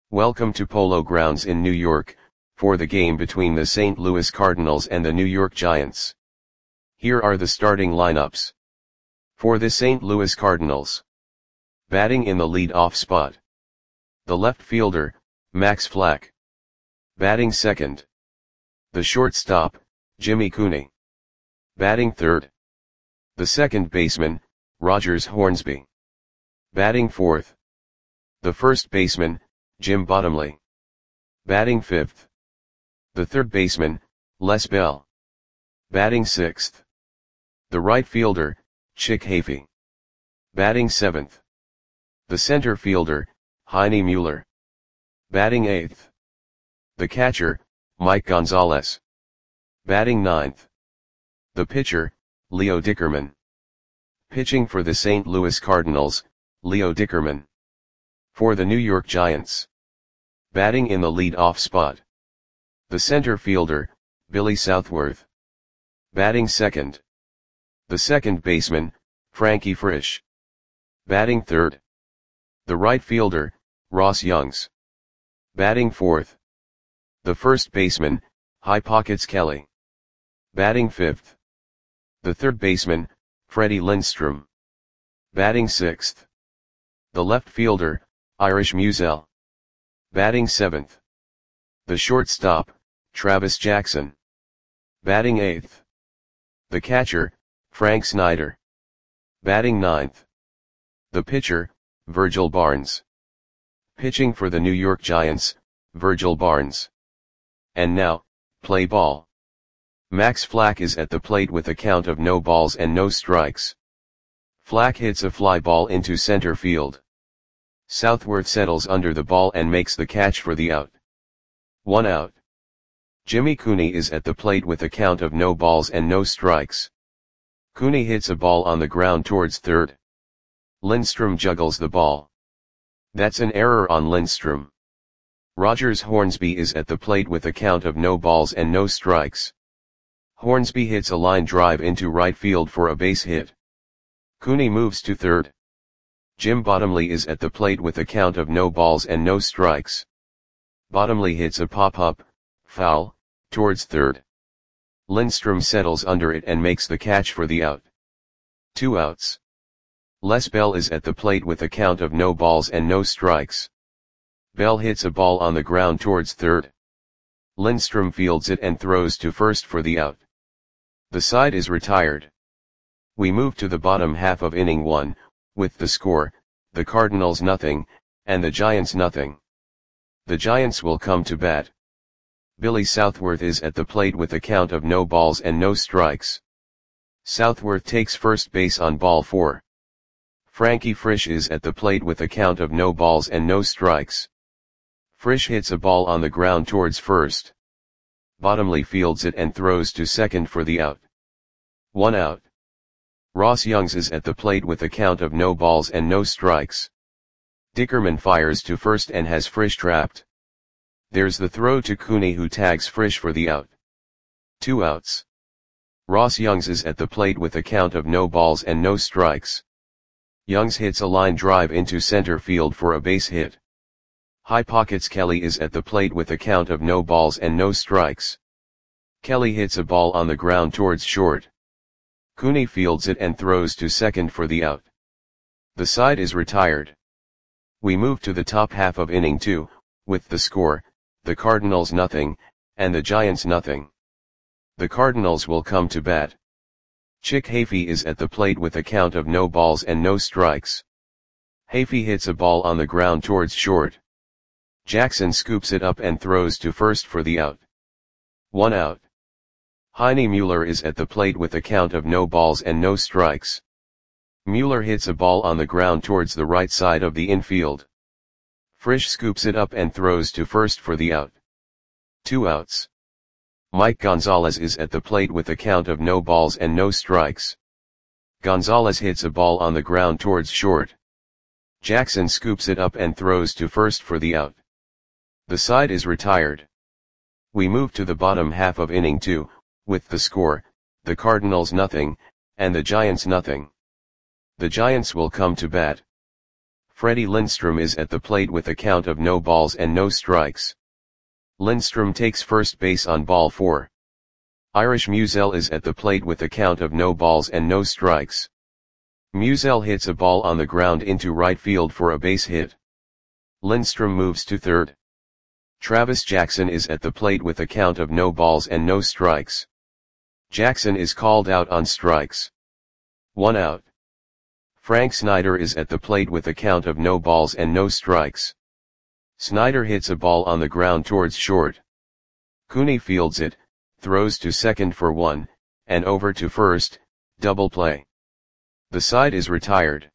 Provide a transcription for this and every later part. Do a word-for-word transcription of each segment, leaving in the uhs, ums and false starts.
Welcome to Polo Grounds in New York, for the game between the Saint Louis Cardinals and the New York Giants. Here are the starting lineups. For the Saint Louis Cardinals. Batting in the lead-off spot. The left fielder, Max Flack. Batting second. The shortstop, Jimmy Cooney. Batting third. The second baseman, Rogers Hornsby. Batting fourth. The first baseman, Jim Bottomley. Batting fifth. The third baseman, Les Bell. Batting sixth. The right fielder, Chick Hafey. Batting seventh. The center fielder, Heine Mueller. Batting eighth. The catcher, Mike Gonzalez. Batting ninth. The pitcher, Leo Dickerman. Pitching for the Saint Louis Cardinals, Leo Dickerman. For the New York Giants. Batting in the lead-off spot. The center fielder, Billy Southworth. Batting second. The second baseman, Frankie Frisch. Batting third. The right fielder, Ross Youngs. Batting fourth. The first baseman, High Pockets Kelly. Batting fifth. The third baseman, Freddie Lindstrom. Batting sixth. The left fielder, Irish Musial. Batting seventh. The shortstop, Travis Jackson. Batting eighth. The catcher, Frank Snyder. Batting ninth. The pitcher, Virgil Barnes. Pitching for the New York Giants, Virgil Barnes. And now, play ball. Max Flack is at the plate with a count of no balls and no strikes. Flack hits a fly ball into center field. Southworth settles under the ball and makes the catch for the out. One out. Jimmy Cooney is at the plate with a count of no balls and no strikes. Cooney hits a ball on the ground towards third. Lindstrom juggles the ball. That's an error on Lindstrom. Rogers Hornsby is at the plate with a count of no balls and no strikes. Hornsby hits a line drive into right field for a base hit. Cooney moves to third. Jim Bottomley is at the plate with a count of no balls and no strikes. Bottomley hits a pop-up, foul, towards third. Lindstrom settles under it and makes the catch for the out. Two outs. Les Bell is at the plate with a count of no balls and no strikes. Bell hits a ball on the ground towards third. Lindstrom fields it and throws to first for the out. The side is retired. We move to the bottom half of inning one, with the score, the Cardinals nothing, and the Giants nothing. The Giants will come to bat. Billy Southworth is at the plate with a count of no balls and no strikes. Southworth takes first base on ball four. Frankie Frisch is at the plate with a count of no balls and no strikes. Frisch hits a ball on the ground towards first. Bottomley fields it and throws to second for the out. One out. Ross Youngs is at the plate with a count of no balls and no strikes. Dickerman fires to first and has Frisch trapped. There's the throw to Cooney, who tags Frisch for the out. Two outs. Ross Youngs is at the plate with a count of no balls and no strikes. Youngs hits a line drive into center field for a base hit. High Pockets Kelly is at the plate with a count of no balls and no strikes. Kelly hits a ball on the ground towards short. Cooney fields it and throws to second for the out. The side is retired. We move to the top half of inning two, with the score, the Cardinals nothing, and the Giants nothing. The Cardinals will come to bat. Chick Hafey is at the plate with a count of no balls and no strikes. Hafey hits a ball on the ground towards short. Jackson scoops it up and throws to first for the out. One out. Heine Mueller is at the plate with a count of no balls and no strikes. Mueller hits a ball on the ground towards the right side of the infield. Frisch scoops it up and throws to first for the out. Two outs. Mike Gonzalez is at the plate with a count of no balls and no strikes. Gonzalez hits a ball on the ground towards short. Jackson scoops it up and throws to first for the out. The side is retired. We move to the bottom half of inning two, with the score, the Cardinals nothing, and the Giants nothing. The Giants will come to bat. Freddie Lindstrom is at the plate with a count of no balls and no strikes. Lindstrom takes first base on ball four. Irish Musiel is at the plate with a count of no balls and no strikes. Musiel hits a ball on the ground into right field for a base hit. Lindstrom moves to third. Travis Jackson is at the plate with a count of no balls and no strikes. Jackson is called out on strikes. One out. Frank Snyder is at the plate with a count of no balls and no strikes. Snyder hits a ball on the ground towards short. Cooney fields it, throws to second for one, and over to first, double play. The side is retired.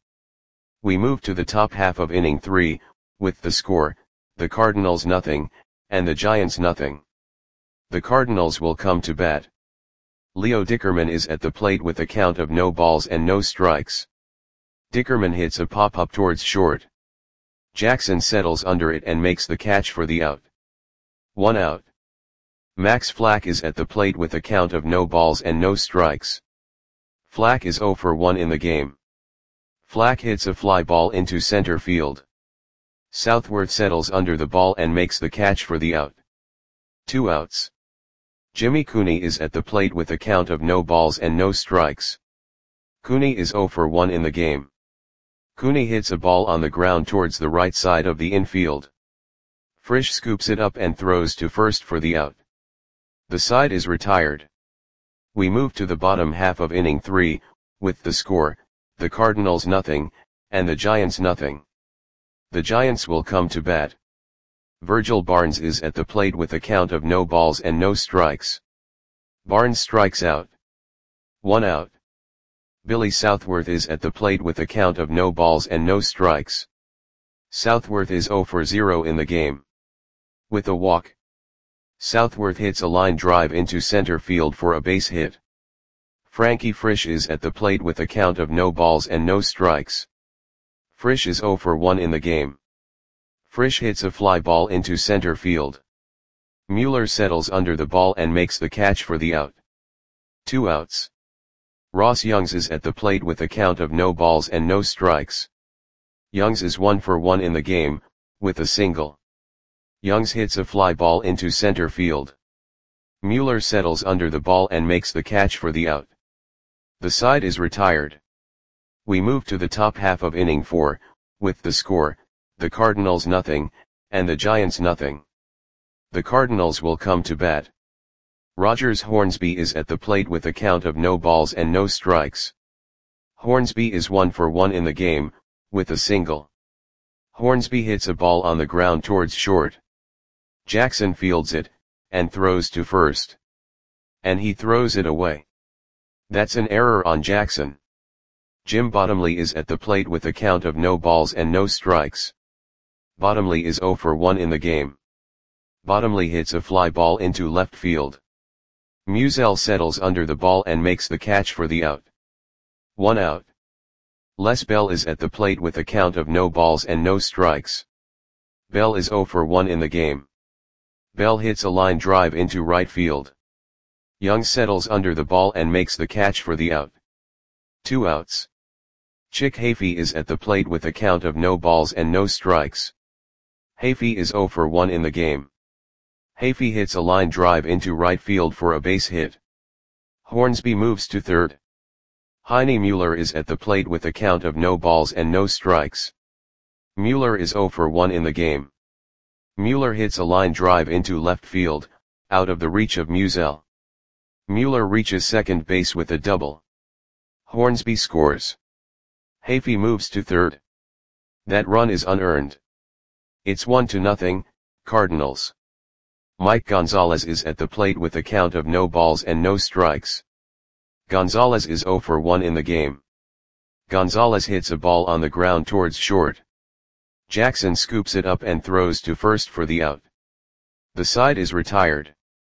We move to the top half of inning three, with the score, the Cardinals nothing, and the Giants nothing. The Cardinals will come to bat. Leo Dickerman is at the plate with a count of no balls and no strikes. Dickerman hits a pop-up towards short. Jackson settles under it and makes the catch for the out. One out. Max Flack is at the plate with a count of no balls and no strikes. Flack is oh for one in the game. Flack hits a fly ball into center field. Southworth settles under the ball and makes the catch for the out. Two outs. Jimmy Cooney is at the plate with a count of no balls and no strikes. Cooney is oh for one in the game. Cooney hits a ball on the ground towards the right side of the infield. Frisch scoops it up and throws to first for the out. The side is retired. We move to the bottom half of inning three, with the score, the Cardinals nothing, and the Giants nothing. The Giants will come to bat. Virgil Barnes is at the plate with a count of no balls and no strikes. Barnes strikes out. One out. Billy Southworth is at the plate with a count of no balls and no strikes. Southworth is oh for zero in the game. With a walk. Southworth hits a line drive into center field for a base hit. Frankie Frisch is at the plate with a count of no balls and no strikes. Frisch is oh for one in the game. Frisch hits a fly ball into center field. Mueller settles under the ball and makes the catch for the out. Two outs. Ross Youngs is at the plate with a count of no balls and no strikes. Youngs is one for one in the game, with a single. Youngs hits a fly ball into center field. Mueller settles under the ball and makes the catch for the out. The side is retired. We move to the top half of inning four, with the score, the Cardinals nothing, and the Giants nothing. The Cardinals will come to bat. Rogers Hornsby is at the plate with a count of no balls and no strikes. Hornsby is one for one in the game, with a single. Hornsby hits a ball on the ground towards short. Jackson fields it, and throws to first. And he throws it away. That's an error on Jackson. Jim Bottomley is at the plate with a count of no balls and no strikes. Bottomley is oh for one in the game. Bottomley hits a fly ball into left field. Musiel settles under the ball and makes the catch for the out. One out. Les Bell is at the plate with a count of no balls and no strikes. Bell is oh for one in the game. Bell hits a line drive into right field. Young settles under the ball and makes the catch for the out. Two outs. Chick Hafey is at the plate with a count of no balls and no strikes. Hafey is oh for one in the game. Hafey hits a line drive into right field for a base hit. Hornsby moves to third. Heine Mueller is at the plate with a count of no balls and no strikes. Mueller is oh for one in the game. Mueller hits a line drive into left field, out of the reach of Musiel. Mueller reaches second base with a double. Hornsby scores. Hafey moves to third. That run is unearned. It's one to nothing, Cardinals. Mike Gonzalez is at the plate with a count of no balls and no strikes. Gonzalez is oh for one in the game. Gonzalez hits a ball on the ground towards short. Jackson scoops it up and throws to first for the out. The side is retired.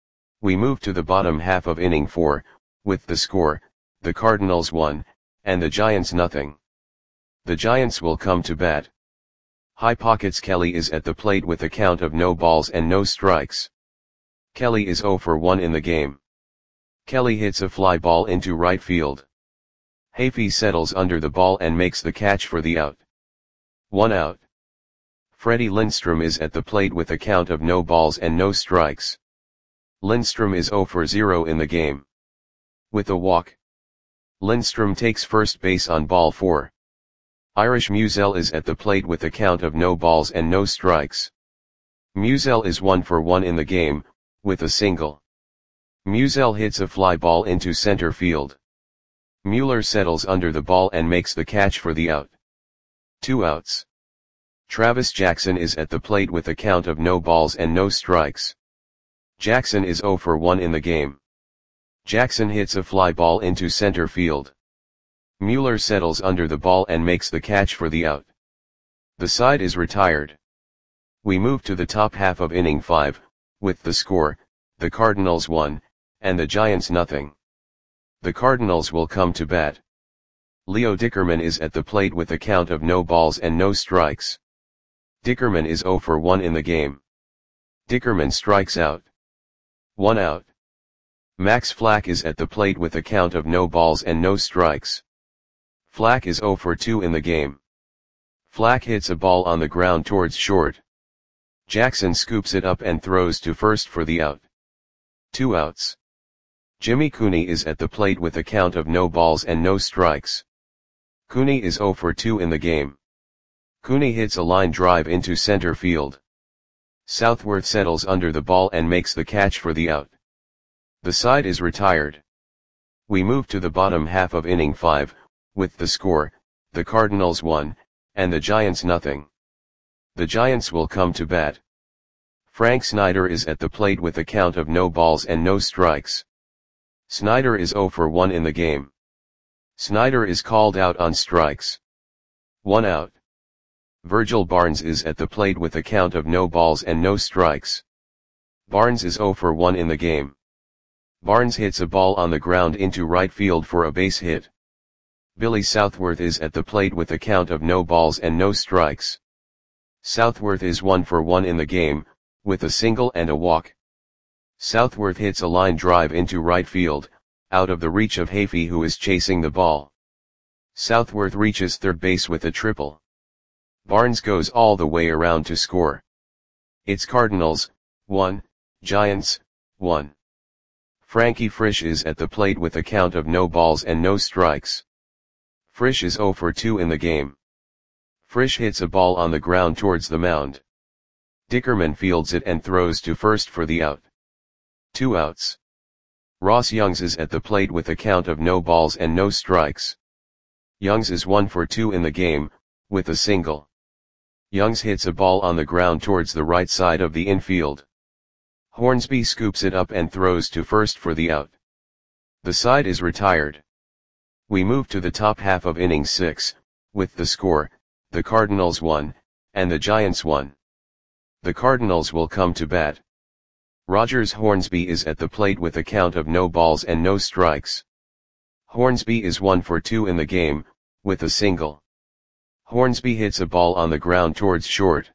We move to the bottom half of inning four, with the score, the Cardinals one, and the Giants nothing. The Giants will come to bat. High Pockets Kelly is at the plate with a count of no balls and no strikes. Kelly is oh for one in the game. Kelly hits a fly ball into right field. Hafey settles under the ball and makes the catch for the out. One out. Freddie Lindstrom is at the plate with a count of no balls and no strikes. Lindstrom is zero for zero in the game. With a walk, Lindstrom takes first base on ball four. Irish Musiel is at the plate with a count of no balls and no strikes. Musiel is one for one in the game, with a single. Musiel hits a fly ball into center field. Mueller settles under the ball and makes the catch for the out. Two outs. Travis Jackson is at the plate with a count of no balls and no strikes. Jackson is zero for one in the game. Jackson hits a fly ball into center field. Mueller settles under the ball and makes the catch for the out. The side is retired. We move to the top half of inning five, with the score, the Cardinals one, and the Giants nothing. The Cardinals will come to bat. Leo Dickerman is at the plate with a count of no balls and no strikes. Dickerman is zero for one in the game. Dickerman strikes out. One out. Max Flack is at the plate with a count of no balls and no strikes. Flack is zero for two in the game. Flack hits a ball on the ground towards short. Jackson scoops it up and throws to first for the out. Two outs. Jimmy Cooney is at the plate with a count of no balls and no strikes. Cooney is zero for two in the game. Cooney hits a line drive into center field. Southworth settles under the ball and makes the catch for the out. The side is retired. We move to the bottom half of inning five, with the score, the Cardinals one, and the Giants nothing. The Giants will come to bat. Frank Snyder is at the plate with a count of no balls and no strikes. Snyder is zero for one in the game. Snyder is called out on strikes. One out. Virgil Barnes is at the plate with a count of no balls and no strikes. Barnes is zero for one in the game. Barnes hits a ball on the ground into right field for a base hit. Billy Southworth is at the plate with a count of no balls and no strikes. Southworth is one for one in the game, with a single and a walk. Southworth hits a line drive into right field, out of the reach of Hafey, who is chasing the ball. Southworth reaches third base with a triple. Barnes goes all the way around to score. It's Cardinals, one, Giants, one. Frankie Frisch is at the plate with a count of no balls and no strikes. Frisch is zero for two in the game. Frisch hits a ball on the ground towards the mound. Dickerman fields it and throws to first for the out. Two outs. Ross Youngs is at the plate with a count of no balls and no strikes. Youngs is one for two in the game, with a single. Youngs hits a ball on the ground towards the right side of the infield. Hornsby scoops it up and throws to first for the out. The side is retired. We move to the top half of inning six, with the score, the Cardinals one, and the Giants one. The Cardinals will come to bat. Rogers Hornsby is at the plate with a count of no balls and no strikes. Hornsby is one for two in the game, with a single. Hornsby hits a ball on the ground towards short.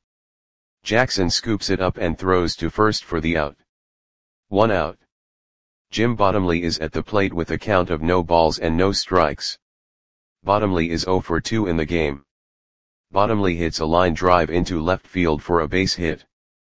Jackson scoops it up and throws to first for the out. One out. Jim Bottomley is at the plate with a count of no balls and no strikes. Bottomley is zero for two in the game. Bottomley hits a line drive into left field for a base hit.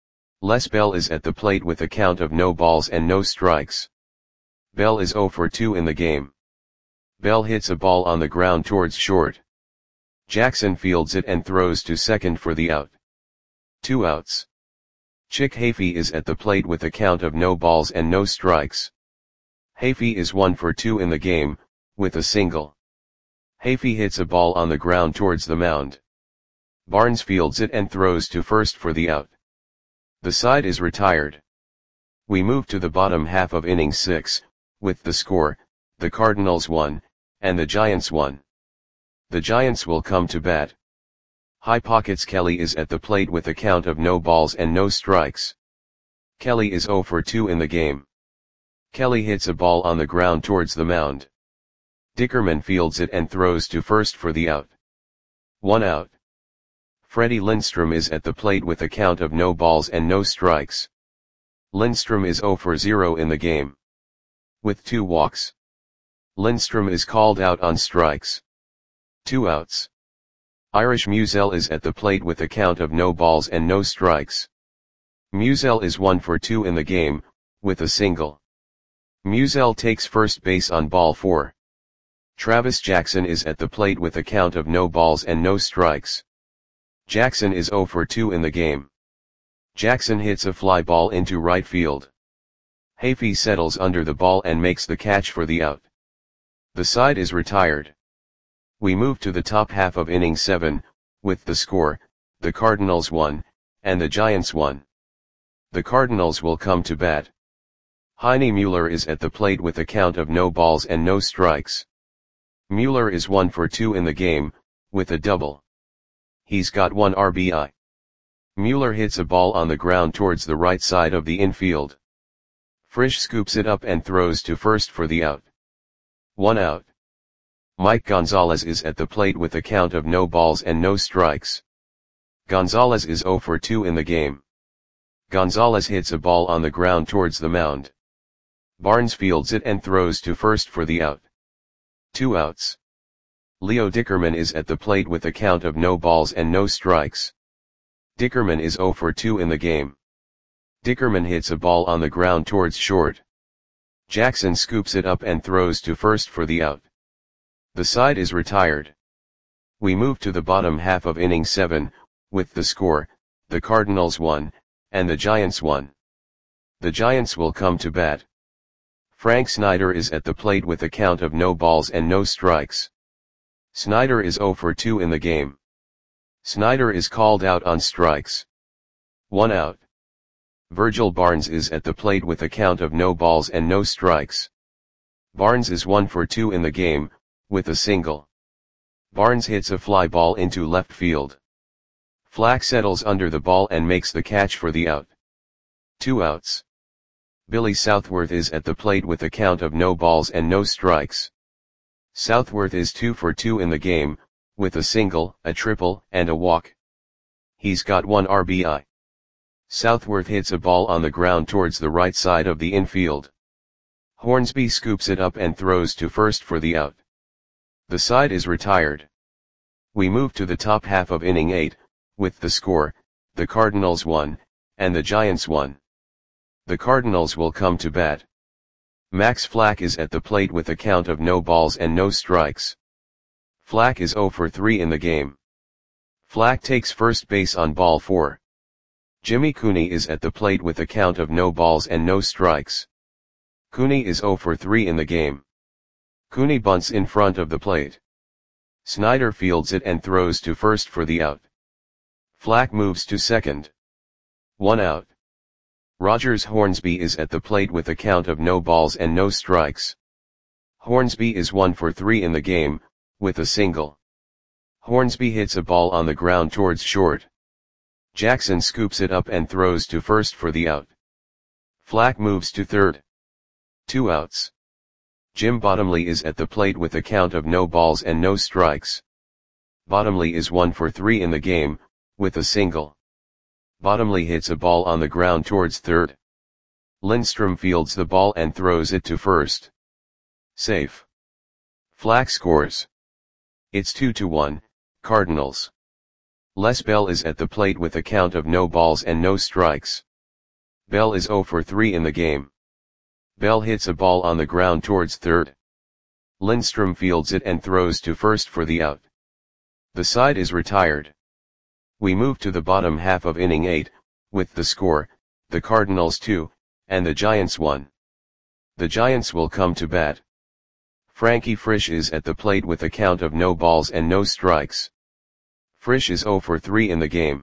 Les Bell is at the plate with a count of no balls and no strikes. Bell is zero for two in the game. Bell hits a ball on the ground towards short. Jackson fields it and throws to second for the out. Two outs. Chick Hafey is at the plate with a count of no balls and no strikes. Hafey is one for two in the game, with a single. Hafey hits a ball on the ground towards the mound. Barnes fields it and throws to first for the out. The side is retired. We move to the bottom half of inning six, with the score, the Cardinals one, and the Giants one. The Giants will come to bat. High Pockets Kelly is at the plate with a count of no balls and no strikes. Kelly is zero for two in the game. Kelly hits a ball on the ground towards the mound. Dickerman fields it and throws to first for the out. One out. Freddie Lindstrom is at the plate with a count of no balls and no strikes. Lindstrom is zero for zero in the game. With two walks. Lindstrom is called out on strikes. Two outs. Irish Musell is at the plate with a count of no balls and no strikes. Musell is one for two in the game, with a single. Musell takes first base on ball four. Travis Jackson is at the plate with a count of no balls and no strikes. Jackson is zero for two in the game. Jackson hits a fly ball into right field. Hafey settles under the ball and makes the catch for the out. The side is retired. We move to the top half of inning seven, with the score, the Cardinals won, and the Giants won. The Cardinals will come to bat. Heine Mueller is at the plate with a count of no balls and no strikes. Mueller is one for two in the game, with a double. He's got one R B I. Mueller hits a ball on the ground towards the right side of the infield. Frisch scoops it up and throws to first for the out. One out. Mike Gonzalez is at the plate with a count of no balls and no strikes. Gonzalez is zero for two in the game. Gonzalez hits a ball on the ground towards the mound. Barnes fields it and throws to first for the out. Two outs. Leo Dickerman is at the plate with a count of no balls and no strikes. Dickerman is zero for two in the game. Dickerman hits a ball on the ground towards short. Jackson scoops it up and throws to first for the out. The side is retired. We move to the bottom half of inning seven, with the score, the Cardinals won, and the Giants won. The Giants will come to bat. Frank Snyder is at the plate with a count of no balls and no strikes. Snyder is zero for two in the game. Snyder is called out on strikes. One out. Virgil Barnes is at the plate with a count of no balls and no strikes. Barnes is one for two in the game, with a single. Barnes hits a fly ball into left field. Flack settles under the ball and makes the catch for the out. Two outs. Billy Southworth is at the plate with a count of no balls and no strikes. Southworth is two for two in the game, with a single, a triple, and a walk. He's got one R B I. Southworth hits a ball on the ground towards the right side of the infield. Hornsby scoops it up and throws to first for the out. The side is retired. We move to the top half of inning eight, with the score, the Cardinals won, and the Giants won. The Cardinals will come to bat. Max Flack is at the plate with a count of no balls and no strikes. Flack is zero for three in the game. Flack takes first base on ball four. Jimmy Cooney is at the plate with a count of no balls and no strikes. Cooney is zero for three in the game. Cooney bunts in front of the plate. Snyder fields it and throws to first for the out. Flack moves to second. One out. Rogers Hornsby is at the plate with a count of no balls and no strikes. Hornsby is one for three in the game, with a single. Hornsby hits a ball on the ground towards short. Jackson scoops it up and throws to first for the out. Flack moves to third. Two outs. Jim Bottomley is at the plate with a count of no balls and no strikes. Bottomley is one for three in the game, with a single. Bottomley hits a ball on the ground towards third. Lindstrom fields the ball and throws it to first. Safe. Flack scores. It's two to one, Cardinals. Les Bell is at the plate with a count of no balls and no strikes. Bell is zero for three in the game. Bell hits a ball on the ground towards third. Lindstrom fields it and throws to first for the out. The side is retired. We move to the bottom half of inning eight, with the score, the Cardinals two, and the Giants one. The Giants will come to bat. Frankie Frisch is at the plate with a count of no balls and no strikes. Frisch is zero for three in the game.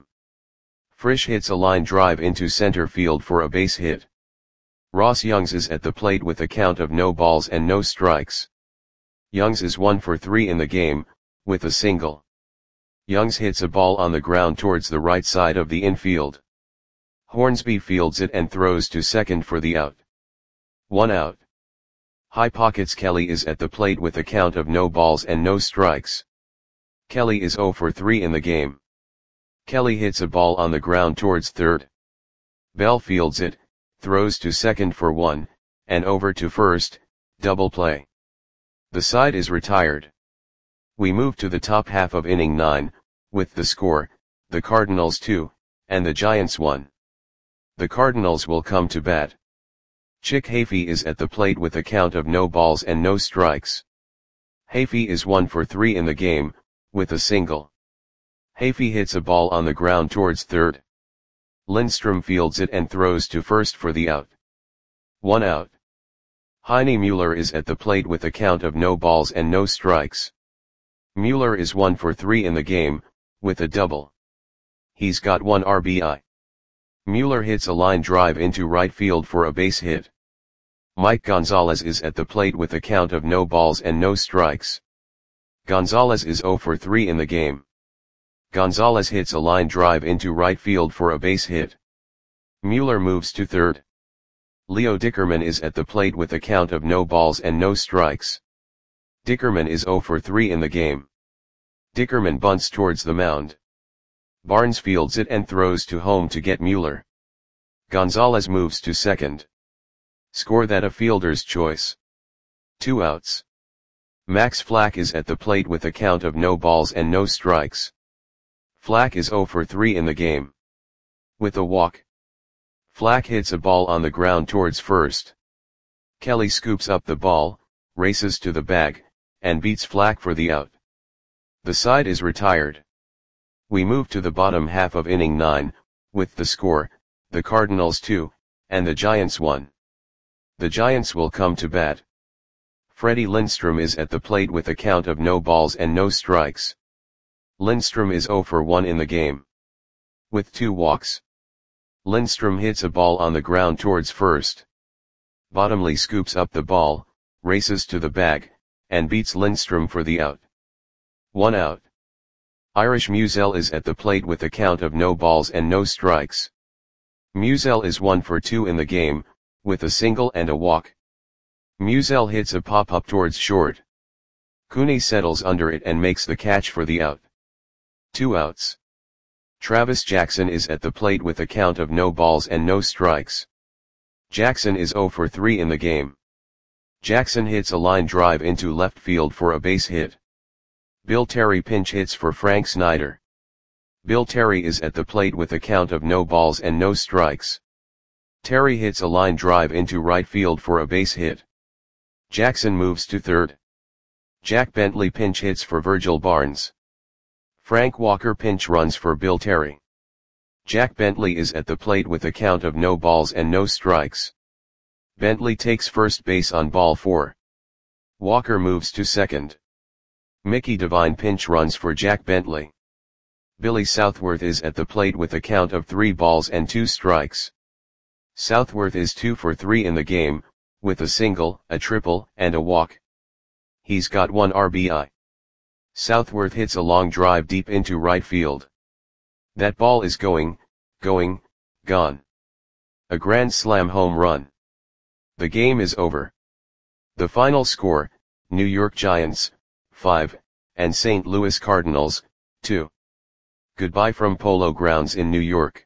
Frisch hits a line drive into center field for a base hit. Ross Youngs is at the plate with a count of no balls and no strikes. Youngs is one for three in the game, with a single. Youngs hits a ball on the ground towards the right side of the infield. Hornsby fields it and throws to second for the out. One out. High Pockets Kelly is at the plate with a count of no balls and no strikes. Kelly is zero for three in the game. Kelly hits a ball on the ground towards third. Bell fields it, throws to second for one, and over to first, double play. The side is retired. We move to the top half of inning nine, with the score, the Cardinals two, and the Giants one. The Cardinals will come to bat. Chick Hafey is at the plate with a count of no balls and no strikes. Hafey is one for three in the game, with a single. Hafey hits a ball on the ground towards third. Lindstrom fields it and throws to first for the out. One out. Heine Mueller is at the plate with a count of no balls and no strikes. Mueller is one for three in the game, with a double. He's got one R B I. Mueller hits a line drive into right field for a base hit. Mike Gonzalez is at the plate with a count of no balls and no strikes. Gonzalez is zero for three in the game. Gonzalez hits a line drive into right field for a base hit. Mueller moves to third. Leo Dickerman is at the plate with a count of no balls and no strikes. Dickerman is zero for three in the game. Dickerman bunts towards the mound. Barnes fields it and throws to home to get Mueller. Gonzalez moves to second. Score that a fielder's choice. Two outs. Max Flack is at the plate with a count of no balls and no strikes. Flack is zero for three in the game. With a walk. Flack hits a ball on the ground towards first. Kelly scoops up the ball, races to the bag, and beats Flack for the out. The side is retired. We move to the bottom half of inning nine, with the score, the Cardinals two, and the Giants one. The Giants will come to bat. Freddie Lindstrom is at the plate with a count of no balls and no strikes. Lindstrom is zero for one in the game. With two walks. Lindstrom hits a ball on the ground towards first. Bottomley scoops up the ball, races to the bag, and beats Lindstrom for the out. One out. Irish Musial is at the plate with a count of no balls and no strikes. Musial is one for two in the game, with a single and a walk. Musial hits a pop-up towards short. Cooney settles under it and makes the catch for the out. Two outs. Travis Jackson is at the plate with a count of no balls and no strikes. Jackson is zero for three in the game. Jackson hits a line drive into left field for a base hit. Bill Terry pinch hits for Frank Snyder. Bill Terry is at the plate with a count of no balls and no strikes. Terry hits a line drive into right field for a base hit. Jackson moves to third. Jack Bentley pinch hits for Virgil Barnes. Frank Walker pinch runs for Bill Terry. Jack Bentley is at the plate with a count of no balls and no strikes. Bentley takes first base on ball four. Walker moves to second. Mickey Devine pinch runs for Jack Bentley. Billy Southworth is at the plate with a count of three balls and two strikes. Southworth is two for three in the game, with a single, a triple, and a walk. He's got one R B I. Southworth hits a long drive deep into right field. That ball is going, going, gone. A grand slam home run. The game is over. The final score, New York Giants, five, and Saint Louis Cardinals, two. Goodbye from Polo Grounds in New York.